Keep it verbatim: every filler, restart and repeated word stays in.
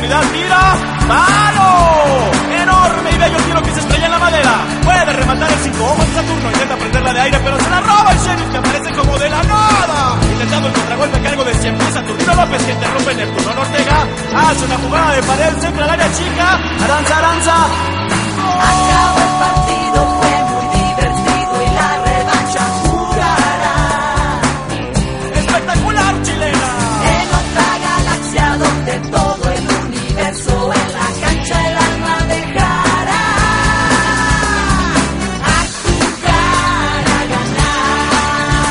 profundidad, tira, ¡palo! Enorme y bello tiro que se estrella en la madera. Puede rematar el cinco ojos de Saturno, intenta prenderla de aire, pero se la roba el Sheriff, que aparece como de la nada. Intentando el contragolpe a cargo de cien pies, Saturnino López, que interrumpe Neptuno Ortega. Hace una jugada de pared, centra al área chica, Aranza, Aranza. ¡Gol!